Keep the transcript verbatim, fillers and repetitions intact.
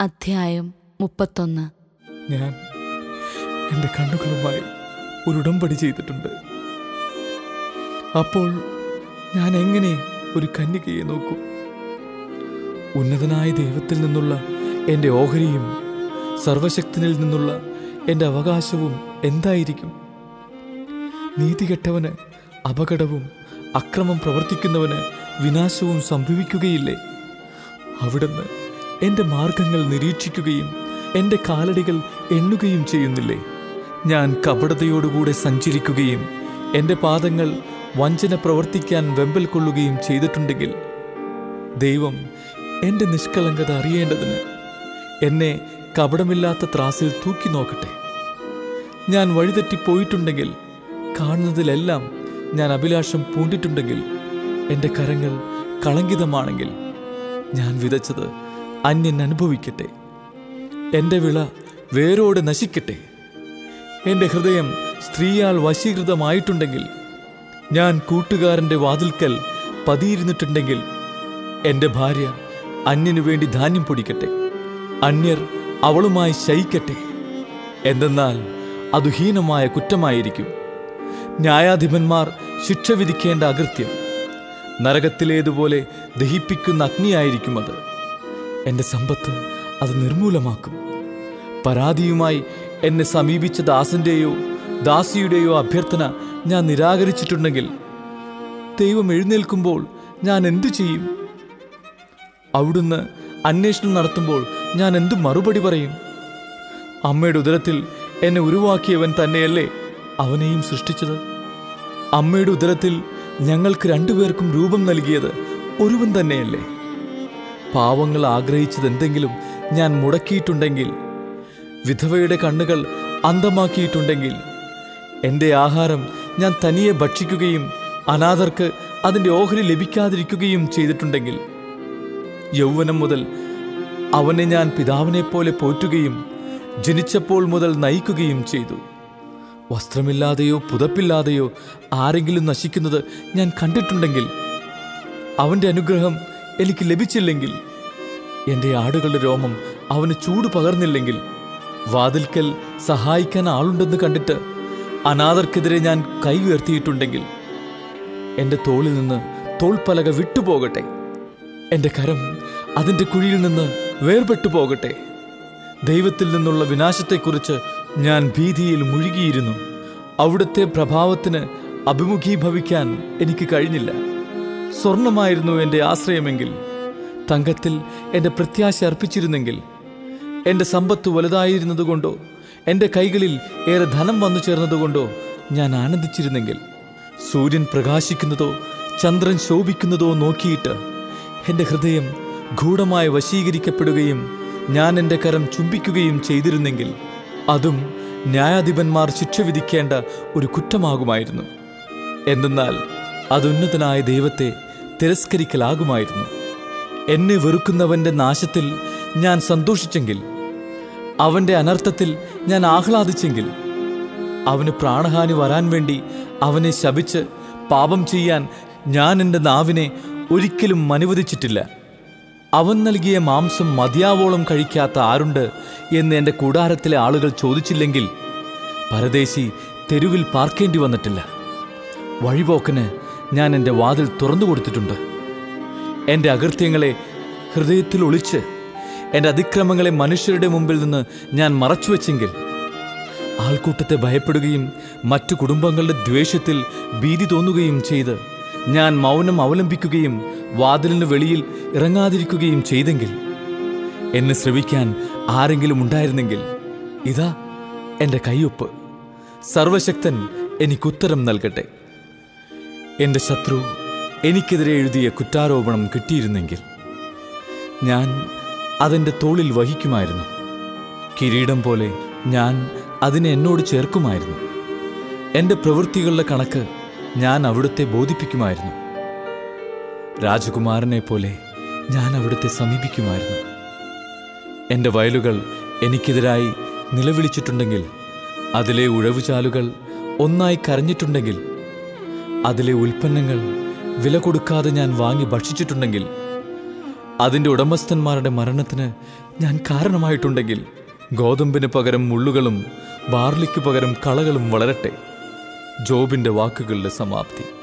അധ്യായം മുപ്പത്തൊന്ന്. ഞാൻ എൻ്റെ കണ്ണുകളുമായി ഒരു ഉടമ്പടി ചെയ്തിട്ടുണ്ട്. അപ്പോൾ ഞാൻ എങ്ങനെ ഒരു കന്യകയെ നോക്കും? ഉന്നതനായ ദൈവത്തിൽ നിന്നുള്ള എൻ്റെ ഓഹരിയും സർവശക്തനിൽ നിന്നുള്ള എൻ്റെ അവകാശവും എന്തായിരിക്കും? നീതികെട്ടവന് അപകടവും അക്രമം പ്രവർത്തിക്കുന്നവന് വിനാശവും സംഭവിക്കുകയില്ലേ? അവിടുന്ന് എൻ്റെ മാർഗങ്ങൾ നിരീക്ഷിക്കുകയും എൻ്റെ കാലടികൾ എണ്ണുകയും ചെയ്യുന്നില്ലേ? ഞാൻ കപടതയോടുകൂടെ സഞ്ചരിക്കുകയും എൻ്റെ പാദങ്ങൾ വഞ്ചന പ്രവർത്തിക്കാൻ വെമ്പൽ കൊള്ളുകയും ചെയ്തിട്ടുണ്ടെങ്കിൽ ദൈവം എൻ്റെ നിഷ്കളങ്കത അറിയേണ്ടതിന് എന്നെ കപടമില്ലാത്ത ത്രാസിൽ തൂക്കി നോക്കട്ടെ. ഞാൻ വഴിതെറ്റിപ്പോയിട്ടുണ്ടെങ്കിൽ, കാണുന്നതിലെല്ലാം ഞാൻ അഭിലാഷം പൂണ്ടിട്ടുണ്ടെങ്കിൽ, എൻ്റെ കരങ്ങൾ കളങ്കിതമാണെങ്കിൽ, ഞാൻ വിതച്ചത് അന്യൻ അനുഭവിക്കട്ടെ. എൻ്റെ വിള വേരോടെ നശിക്കട്ടെ. എൻ്റെ ഹൃദയം സ്ത്രീയാൽ വശീകൃതമായിട്ടുണ്ടെങ്കിൽ, ഞാൻ കൂട്ടുകാരൻ്റെ വാതിൽക്കൽ പതിയിരുന്നിട്ടുണ്ടെങ്കിൽ, എൻ്റെ ഭാര്യ അന്യനു വേണ്ടി ധാന്യം പൊടിക്കട്ടെ. അന്യർ അവളുമായി ശയിക്കട്ടെ. എന്തെന്നാൽ അതു ഹീനമായ കുറ്റമായിരിക്കും. ന്യായാധിപന്മാർ ശിക്ഷ വിധിക്കേണ്ട അകൃത്യം നരകത്തിലേതുപോലെ ദഹിപ്പിക്കുന്ന അഗ്നിയായിരിക്കും അത്. എൻ്റെ സമ്പത്ത് അത് നിർമൂലമാക്കും. പരാതിയുമായി എന്നെ സമീപിച്ച ദാസന്റെയോ ദാസിയുടെയോ അഭ്യർത്ഥന ഞാൻ നിരാകരിച്ചിട്ടുണ്ടെങ്കിൽ, ദൈവം എഴുന്നേൽക്കുമ്പോൾ ഞാൻ എന്തു ചെയ്യും? അവിടുന്ന് അന്വേഷണം നടത്തുമ്പോൾ ഞാൻ എന്തു മറുപടി പറയും? അമ്മയുടെ ഉദരത്തിൽ എന്നെ ഉരുവാക്കിയവൻ തന്നെയല്ലേ അവനെയും സൃഷ്ടിച്ചത്? അമ്മയുടെ ഉദരത്തിൽ ഞങ്ങൾക്ക് രണ്ടുപേർക്കും രൂപം നൽകിയത് ഒരുവൻ തന്നെയല്ലേ? പാവങ്ങൾ ആഗ്രഹിച്ചതെന്തെങ്കിലും ഞാൻ മുടക്കിയിട്ടുണ്ടെങ്കിൽ, വിധവയുടെ കണ്ണുകൾ അന്ധമാക്കിയിട്ടുണ്ടെങ്കിൽ, എൻ്റെ ആഹാരം ഞാൻ തനിയെ ഭക്ഷിക്കുകയും അനാഥർക്ക് അതിൻ്റെ ഓഹരി ലഭിക്കാതിരിക്കുകയും ചെയ്തിട്ടുണ്ടെങ്കിൽ, യൗവനം മുതൽ അവനെ ഞാൻ പിതാവിനെപ്പോലെ പോറ്റുകയും ജനിച്ചപ്പോൾ മുതൽ നയിക്കുകയും ചെയ്തു. വസ്ത്രമില്ലാതെയോ പുതപ്പില്ലാതെയോ ആരെങ്കിലും നശിക്കുന്നത് ഞാൻ കണ്ടിട്ടുണ്ടെങ്കിൽ, അവൻ്റെ അനുഗ്രഹം എനിക്ക് ലഭിച്ചില്ലെങ്കിൽ, എൻ്റെ ആടുകളുടെ രോമം അവന് ചൂട് പകർന്നില്ലെങ്കിൽ, വാതിൽക്കൽ സഹായിക്കാൻ ആളുണ്ടെന്ന് കണ്ടിട്ട് അനാഥർക്കെതിരെ ഞാൻ കൈ ഉയർത്തിയിട്ടുണ്ടെങ്കിൽ, എൻ്റെ തോളിൽ നിന്ന് തോൾപ്പലക വിട്ടുപോകട്ടെ. എൻ്റെ കരം അതിൻ്റെ കുഴിയിൽ നിന്ന് വേർപെട്ടു പോകട്ടെ. ദൈവത്തിൽ നിന്നുള്ള വിനാശത്തെക്കുറിച്ച് ഞാൻ ഭീതിയിൽ മുഴുകിയിരുന്നു. അവിടുത്തെ പ്രഭാവത്തിന് അഭിമുഖീഭവിക്കാൻ എനിക്ക് കഴിഞ്ഞില്ല. സ്വർണമായിരുന്നു എൻ്റെ ആശ്രയമെങ്കിൽ, തങ്കത്തിൽ എൻ്റെ പ്രത്യാശ അർപ്പിച്ചിരുന്നെങ്കിൽ, എൻ്റെ സമ്പത്ത് വലുതായിരുന്നതുകൊണ്ടോ എൻ്റെ കൈകളിൽ ഏറെ ധനം വന്നു ചേർന്നതുകൊണ്ടോ ഞാൻ ആനന്ദിച്ചിരുന്നെങ്കിൽ, സൂര്യൻ പ്രകാശിക്കുന്നതോ ചന്ദ്രൻ ശോഭിക്കുന്നതോ നോക്കിയിട്ട് എൻ്റെ ഹൃദയം ഗൂഢമായി വശീകരിക്കപ്പെടുകയും ഞാൻ എൻ്റെ കരം ചുംബിക്കുകയും ചെയ്തിരുന്നെങ്കിൽ, അതും ന്യായാധിപന്മാർ ശിക്ഷ വിധിക്കേണ്ട ഒരു കുറ്റമാകുമായിരുന്നു. എന്തെന്നാൽ അതുന്നതനായ ദൈവത്തെ തിരസ്കരിക്കലാകുമായിരുന്നു. എന്നെ വെറുക്കുന്നവൻ്റെ നാശത്തിൽ ഞാൻ സന്തോഷിച്ചെങ്കിൽ, അവൻ്റെ അനർത്ഥത്തിൽ ഞാൻ ആഹ്ലാദിച്ചെങ്കിൽ, അവന് പ്രാണഹാനി വരാൻ വേണ്ടി അവനെ ശപിച്ച് പാപം ചെയ്യാൻ ഞാൻ എൻ്റെ നാവിനെ ഒരിക്കലും അനുവദിച്ചിട്ടില്ല. അവൻ നൽകിയ മാംസം മതിയാവോളം കഴിക്കാത്ത ആരുണ്ട് എന്ന് എൻ്റെ കൂടാരത്തിലെ ആളുകൾ ചോദിച്ചില്ലെങ്കിൽ, പരദേശി തെരുവിൽ പാർക്കേണ്ടി വന്നിട്ടില്ല. വഴിപോക്കന് ഞാൻ എൻ്റെ വാതിൽ തുറന്നു കൊടുത്തിട്ടുണ്ട്. എൻ്റെ അകൃത്യങ്ങളെ ഹൃദയത്തിൽ ഒളിച്ച് എൻ്റെ അതിക്രമങ്ങളെ മനുഷ്യരുടെ മുമ്പിൽ നിന്ന് ഞാൻ മറച്ചുവെച്ചെങ്കിൽ, ആൾക്കൂട്ടത്തെ ഭയപ്പെടുകയും മറ്റു കുടുംബങ്ങളുടെ ദ്വേഷത്തിൽ ഭീതി തോന്നുകയും ചെയ്ത് ഞാൻ മൗനം അവലംബിക്കുകയും വാതിലിന് വെളിയിൽ ഇറങ്ങാതിരിക്കുകയും ചെയ്തെങ്കിൽ, എന്നെ ശ്രവിക്കാൻ ആരെങ്കിലും ഉണ്ടായിരുന്നെങ്കിൽ, ഇതാ എൻ്റെ കൈയൊപ്പ്. സർവശക്തൻ എനിക്കുത്തരം നൽകട്ടെ. എൻ്റെ ശത്രു എനിക്കെതിരെ എഴുതിയ കുറ്റാരോപണം കിട്ടിയിരുന്നെങ്കിൽ, ഞാൻ അതെൻ്റെ തോളിൽ വഹിക്കുമായിരുന്നു. കിരീടം പോലെ ഞാൻ അതിനെ എന്നോട് ചേർക്കുമായിരുന്നു. എൻ്റെ പ്രവൃത്തികളുടെ കണക്ക് ഞാൻ അവിടുത്തെ ബോധിപ്പിക്കുമായിരുന്നു. രാജകുമാരനെ പോലെ ഞാൻ അവിടുത്തെ സമീപിക്കുമായിരുന്നു. എൻ്റെ വയലുകൾ എനിക്കെതിരായി നിലവിളിച്ചിട്ടുണ്ടെങ്കിൽ, അതിലെ ഉഴവുചാലുകൾ ഒന്നായി കരഞ്ഞിട്ടുണ്ടെങ്കിൽ, അതിലെ ഉൽപ്പന്നങ്ങൾ വില കൊടുക്കാതെ ഞാൻ വാങ്ങി ഭക്ഷിച്ചിട്ടുണ്ടെങ്കിൽ, അതിൻ്റെ ഉടമസ്ഥന്മാരുടെ മരണത്തിന് ഞാൻ കാരണമായിട്ടുണ്ടെങ്കിൽ ഗോതമ്പിന് പകരം മുള്ളുകളും ബാർലിക്ക് പകരം കളകളും വളരട്ടെ. ജോബിൻ്റെ വാക്കുകളുടെ സമാപ്തി.